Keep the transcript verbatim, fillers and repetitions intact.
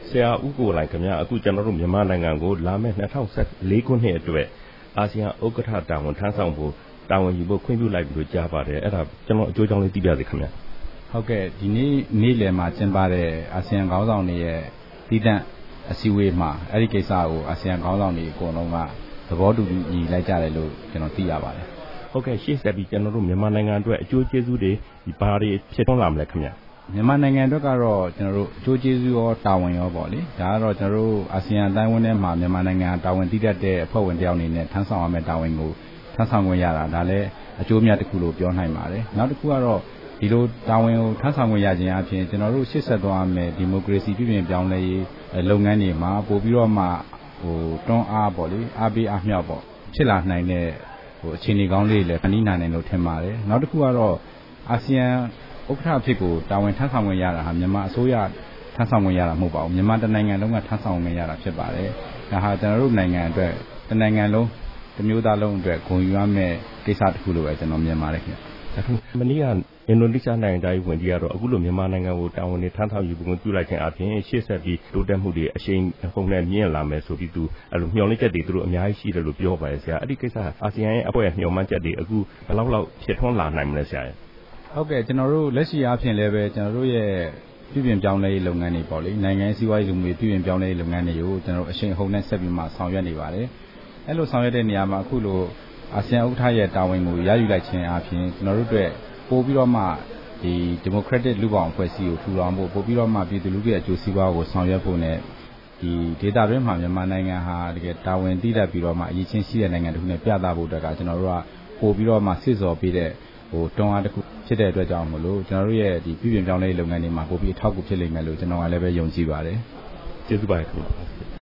ဆရာဦးကိုလိုင်ခင်ဗျာအခုကျွန်တော်တို့မြန်မာနိုင်ငံကိုလာမယ့်၂၀၁၄ခုနှစ်အတွက်အာဆီယံဥက္ကဋ္ဌတာဝန်ထမ်းဆောင်ဖို့တာဝန်ယူဖို့ခွင့်ပြုလိုက်ပြီလို့ကြားပါတယ်အဲ့ဒါကျွန်တော်အကျိုးကြောင့်လေးသိပြစေခင်ဗျာဟုတ်ကဲ့ဒီနေ့နေ့လယ်မှာကျင်းပတဲ့အာဆီယံခေါင်းဆောင်တွေရဲ့တည်တံ့အစည်းအဝေးမှာအဲ့ဒီကိစ္စကိုအာဆီယံခေါင်းဆောင်တွေအကုန်လုံးကသဘောတူညီလိုက်ကြတယ်လို့ကျွန်တော်သိရပါတယ်ဟုတ်ကဲ့ရှေ့ဆက်ပြီးကျွန်တော်တို့မြန်မာနိုင်ငံအတွက်အကျိုးကျေးဇူးတွေဒီဘာတွေဖြစ်ထွန်းလာမလဲခင်ဗျာမြန်မာနိုင်ငံအတွက်ကတော့ကျွန်တော်တို့အကျိုးကျေးဇူးရောတာဝန်ရောပေါ့လေဒါကတော့ကျွန်တော်တို့အာဆီယံအတိုင်းအဝန်ထဲမှာမြန်မာနိုင်ငံတာဝန်တည်တတ်တဲ့အဖွဲ့ဝင်တယောက်အနေနဲ့ထမ်းဆောင်ရမယ့်တာဝန်ကိုထမ်းဆောင်ခွင့်ရတာဒါလည်းအကျိုးအမြတ်တစ်ခုလို့ပြောနိုင်ပါတယ်နောက်တစ်ခုကတော့ဒီလိုတာဝန်ကိုထမ်းဆောင်ခွင့်ရခြင်းအပြင်ကျွန်တော်တို့ရှေ့ဆက်သွားမယ်ဒီမိုကရေစီပြည်ပြင်ပြောင်းလဲရေးလုပ်ငန်းတွေမှာပို့ပြီးတော့မှဟိုတွန်းအားပေါ့လေအားပေးအားမြောက်ပေါ့ဖြစ်လာနိုင်တဲ့ဟိုအခြေအနေကောင်းလေးတွေလည်းဖန်တီးနိုင်တယ်လို့ထင်ပါတယ်နောက်တစ်ခုကတော့အာဆီယံဥက္ကဋ္ဌအဖြစ်ကိုတာဝန်ထမ်းဆောင်ခွင့်ရတာဟာမြန်မာအစိုးရထမ်းဆောင်ခွင့်ရတာမဟုတ်ပါဘူးမြန်မာတနိုင်ငံလုံးကထမ်းဆောင်ခွင့်ရတာဖြစ်ပါတယ်ဒါဟာကျွန်တော်တို့နိုင်ငံအတွက်တနိုင်ငံလုံးတစ်မျိုးသားလုံးအတွက်ဂုဏ်ယူရမယ့်ကိစ္စတစ်ခုလို့ပဲကျွန်တော်မြင်ပါတယ်ခင်ဗျအခုမနေ့ကအင်ဒိုနီးရှားနိုင်ငံသားဝန်ကြီးကတော့အခုလိုမြန်မာနိုင်ငံကိုတာဝန်နဲ့ထမ်းဆောင်ယူဖို့ပြုလိုက်ခြင်းအပြင်ရှေ့ဆက်ပြီးတိုးတက်မှုတွေအရှိန်ဟုန်နဲ့မြင့်လာမယ်ဆိုပြီးသူအဲ့လိုမျှော်လင့်ချက်တွေသူတို့အများကြီးရှိတယ်လို့ပြောပါတယ်ဆရာအဲ့ဒီကိစ္စအာဆီယံရဲ့အဖွဲ့ရဲ့မျှော်မှန်းချက်တွေအခုဘယ်လောက်လောက်ဖြစ်ထွန်းလာနိုင်မလဲဆရာဟုတ်ကဲ့ကျွန်တော်တို့လက်ရှိအားဖြင့်လည်းပဲကျွန်တော်တို့ရဲ့ပြည်ပြင်ပြောင်းလဲရေးလုပ်ငန်းတွေပေါ့လေနိုင်ငံစီးပွားရေးလူမှုရေးပြည်ပြင်ပြောင်းလဲရေးလုပ်ငန်းတွေကိုကျွန်တော်တို့အရှိန်ဟုန်နဲ့ဆက်ပြီးမှဆောင်ရွက်နေပါတယ်အဲ့လိုဆောင်ရွက်တဲ့နေရာမှာအခုလိုအာဆီယံဥက္ကဋ္ဌရဲ့တာဝန်ကိုရယူလိုက်ခြင်းအပြင်ကျွန်တော်တို့အတွက်ပို့ပြီးတော့မှဒီဒီမိုကရက်တစ်လူ့ဘောင်အဖွဲ့အစည်းကိုထူထောင်ဖို့ပို့ပြီးတော့မှပြည်သူလူထုရဲ့အကျိုးစီးပွားကိုဆောင်ရွက်ဖို့နဲ့ဒီဒေသတွင်းမှာမြန်မာနိုင်ငံဟာတကယ်တာဝန်တည်တတ်ပြီးတော့မှအရေးချင်းရှိတဲ့နိုင်ငံတစ်ခုနဲ့ပြသဖို့အတွက်ကကျွန်တော်တို့ကပို့ပြီးတော့မှစစ်စော်ပေးတဲ့ဟိုတွန်းအားတစ်ခုဖြစ်တဲ့အတွက်ကြောင့်မလို့ကျွန်တော်တို့ရဲ့ဒီပြည်ပြင်ပြောင်းလဲရေးလုပ်ငန်းတွေမှာပို့ပြီးအထောက်အကူဖြစ်လိမ့်မယ်လို့ကျွန်တော်ကလည်းပဲယုံကြည်ပါတယ်ကျေးဇူးပါတယ်ခင်ဗျာ